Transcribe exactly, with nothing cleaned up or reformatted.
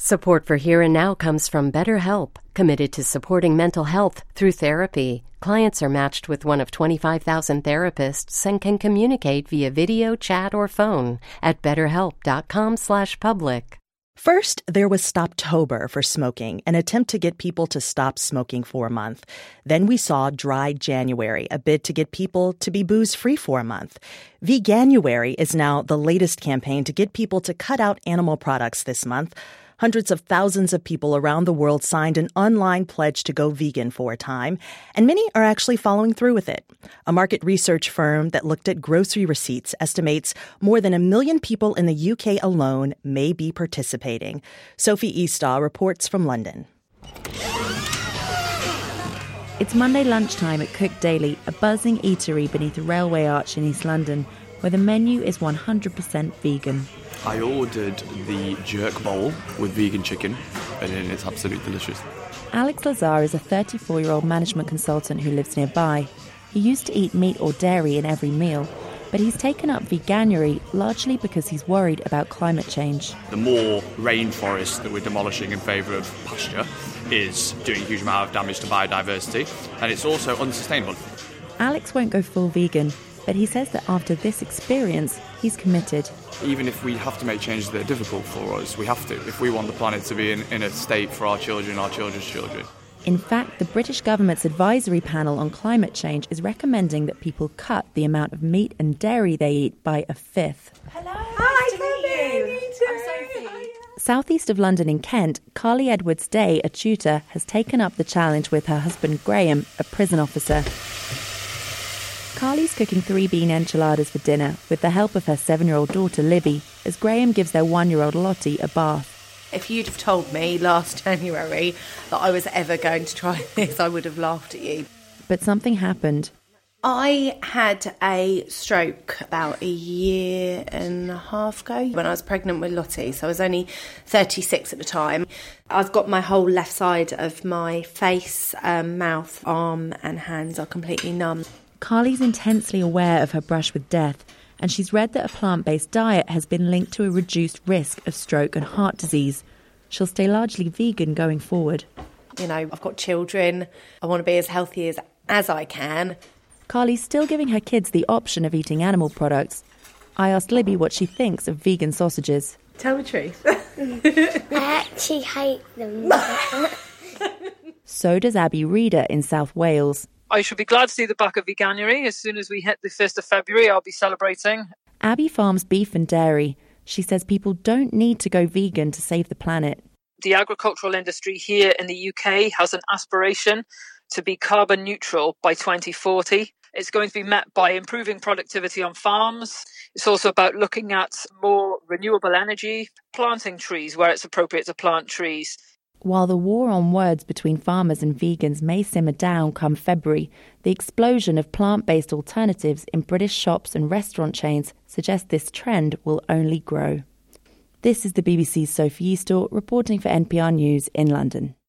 Support for Here and Now comes from BetterHelp, committed to supporting mental health through therapy. Clients are matched with one of twenty-five thousand therapists and can communicate via video, chat, or phone at betterhelp.com slash public. First, there was Stoptober for smoking, an attempt to get people to stop smoking for a month. Then we saw Dry January, a bid to get people to be booze-free for a month. Veganuary is now the latest campaign to get people to cut out animal products this month. Hundreds of thousands of people around the world signed an online pledge to go vegan for a time, and many are actually following through with it. A market research firm that looked at grocery receipts estimates more than a million people in the U K alone may be participating. Sophie Eastaugh reports from London. It's Monday lunchtime at Cook Daily, a buzzing eatery beneath a railway arch in East London, where the menu is one hundred percent vegan. I ordered the jerk bowl with vegan chicken, and it's absolutely delicious. Alex Lazar is a thirty-four-year-old management consultant who lives nearby. He used to eat meat or dairy in every meal, but he's taken up veganuary largely because he's worried about climate change. The more rainforest that we're demolishing in favour of pasture is doing a huge amount of damage to biodiversity, and it's also unsustainable. Alex won't go full vegan, but he says that after this experience, he's committed. Even if we have to make changes that are difficult for us, we have to, if we want the planet to be in, in a state for our children, our children's children. In fact, the British government's advisory panel on climate change is recommending that people cut the amount of meat and dairy they eat by a fifth. Hello, Hi, nice to meet you. Sophie. I'm Sophie. Southeast of London in Kent, Carly Edwards-Day, a tutor, has taken up the challenge with her husband Graham, a prison officer. Carly's cooking three bean enchiladas for dinner with the help of her seven-year-old daughter Libby, as Graham gives their one-year-old Lottie a bath. If you'd have told me last January that I was ever going to try this, I would have laughed at you. But something happened. I had a stroke about a year and a half ago when I was pregnant with Lottie, so I was only thirty-six at the time. I've got my whole left side of my face, um, mouth, arm and hands are completely numb. Carly's intensely aware of her brush with death, and she's read that a plant-based diet has been linked to a reduced risk of stroke and heart disease. She'll stay largely vegan going forward. You know, I've got children. I want to be as healthy as, as I can. Carly's still giving her kids the option of eating animal products. I asked Libby what she thinks of vegan sausages. Tell the truth. I actually hate them. So does Abby Reeder in South Wales. I should be glad to see the back of Veganuary. As soon as we hit the first of February, I'll be celebrating. Abby farms beef and dairy. She says people don't need to go vegan to save the planet. The agricultural industry here in the U K has an aspiration to be carbon neutral by twenty forty. It's going to be met by improving productivity on farms. It's also about looking at more renewable energy, planting trees where it's appropriate to plant trees. While the war on words between farmers and vegans may simmer down come February, the explosion of plant-based alternatives in British shops and restaurant chains suggests this trend will only grow. This is the B B C's Sophie Eastaugh reporting for N P R News in London.